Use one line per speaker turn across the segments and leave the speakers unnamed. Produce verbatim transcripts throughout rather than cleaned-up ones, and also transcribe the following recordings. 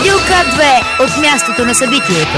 Радио К две от мястото на събитието.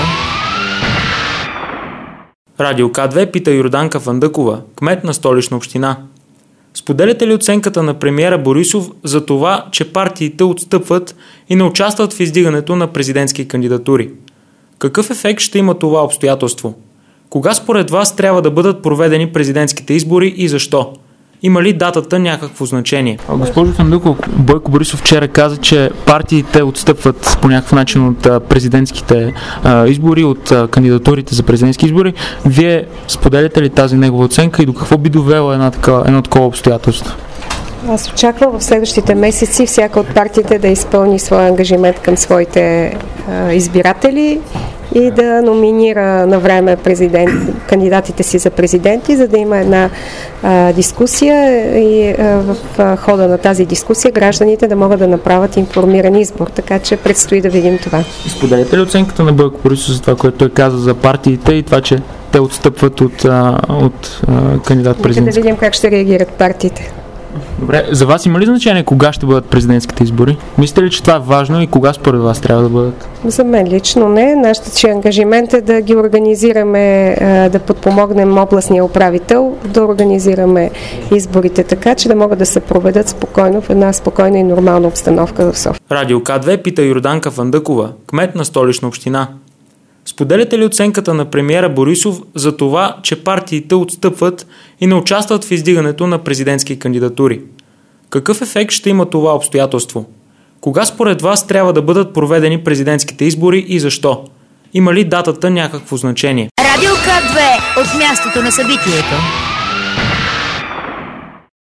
Радио К две пита Йорданка Фандъкова, кмет на Столична община. Споделяте ли оценката на премиера Борисов за това, че партиите отстъпват и не участват в издигането на президентски кандидатури? Какъв ефект ще има това обстоятелство? Кога според вас трябва да бъдат проведени президентските избори и защо? Има ли датата някакво значение?
Госпожо Фандъкова, Бойко Борисов вчера каза, че партиите отстъпват по някакъв начин от президентските а, избори, от а, кандидатурите за президентски избори. Вие споделяте ли тази негова оценка и до какво би довело една така, едно такова обстоятелство?
Аз очаквам в следващите месеци всяка от партиите да изпълни своя ангажимент към своите а, избиратели и да номинира на време президент, кандидатите си за президенти, за да има една а, дискусия и а, в а, хода на тази дискусия гражданите да могат да направят информиран избор. Така че предстои да видим това.
Споделяте ли оценката на Бойко Борисов за това, което той каза за партиите и това, че те отстъпват от, а, от а, кандидат президент?
Да видим как ще реагират партиите.
Добре, за вас има ли значение кога ще бъдат президентските избори? Мислите ли, че това е важно и кога според вас трябва да бъдат?
За мен лично не. Нашата че ангажимент е да ги организираме, да подпомогнем областния управител, да организираме изборите така, че да могат да се проведат спокойно в една спокойна и нормална обстановка в София.
Радио К две пита Йорданка Фандъкова, кмет на Столична община. Споделяте ли оценката на премиера Борисов за това, че партиите отстъпват и не участват в издигането на президентски кандидатури? Какъв ефект ще има това обстоятелство? Кога според вас трябва да бъдат проведени президентските избори и защо? Има ли датата някакво значение?
Радио К две от мястото на събитието.